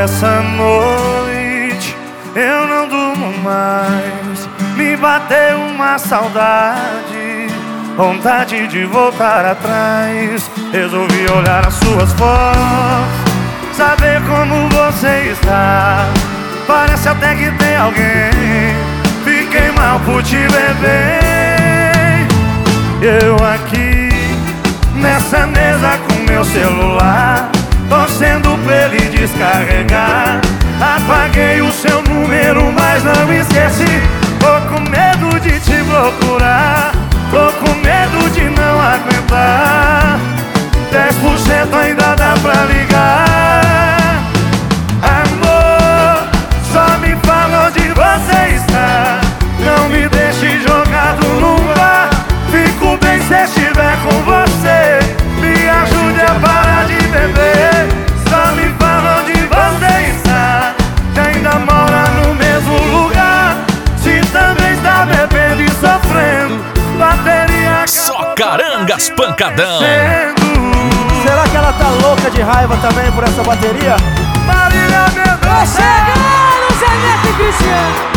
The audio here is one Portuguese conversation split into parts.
essa noite eu não durmo mais. Me bateu uma saudade, vontade de voltar atrás. Resolvi olhar as suas fotos, saber como você está. Parece até que tem alguém. Fiquei mal por te beber. Eu aqui nessa mesa com meu celular, torcendo pra ele descarregar. Apaguei o seu número, mas não esqueci. Tô com medo de te procurar, tô com medo de não aguentar. 10% ainda dá pra ligar. Amor, só me fala onde você está. Não me deixe jogado no bar. Fico bem se estiver com você. Me ajude a parar de beber. Só me fala onde você está. Se ainda mora no mesmo lugar. Se também está bebendo e sofrendo. Bateria Só carangas pancadão. Será que ela tá louca de raiva também por essa bateria? Marília Mendonça. Chegando, Zé Neto e Cristiano.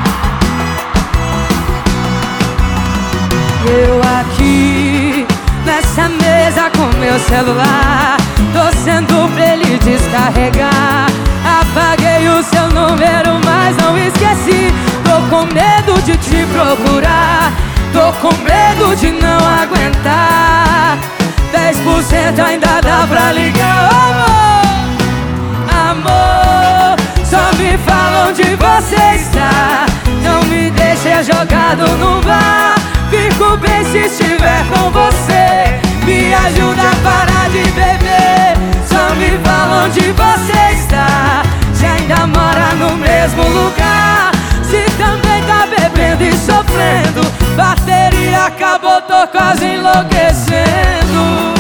Eu aqui nessa mesa com meu celular, torcendo pra ele descarregar. Apaguei o seu número, mas não esqueci. Tô com medo de te procurar, tô com medo de não aguentar. 10% ainda dá pra ligar. Amor, amor, só me fala onde você está. Não me deixe jogado no bar. Fico bem se estiver com você. Me ajuda a parar de beber. Só me fala onde você está. Se ainda mora no mesmo lugar. Se também tá bebendo e sofrendo. Bateria acabou, tô quase enlouquecendo.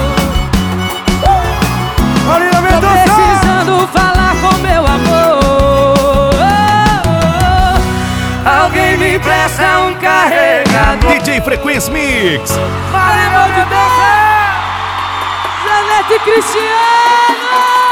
Tô precisando falar com meu amor. Alguém me empresta um carregador. DJ Frequência Mix. Marília Mendonça, Zé Neto e Cristiano.